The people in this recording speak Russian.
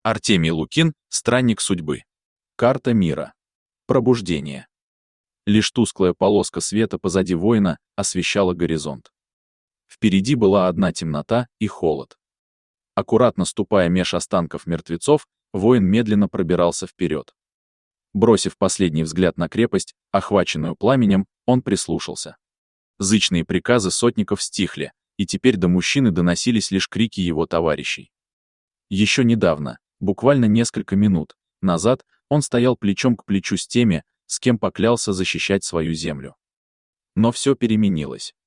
Артемий Лукин, странник судьбы. Карта мира. Пробуждение. Лишь тусклая полоска света позади воина освещала горизонт. Впереди была одна темнота и холод. Аккуратно ступая меж останков мертвецов, воин медленно пробирался вперед. Бросив последний взгляд на крепость, охваченную пламенем, он прислушался. Зычные приказы сотников стихли, и теперь до мужчины доносились лишь крики его товарищей. Еще недавно, буквально несколько минут назад, он стоял плечом к плечу с теми, с кем поклялся защищать свою землю. Но все переменилось.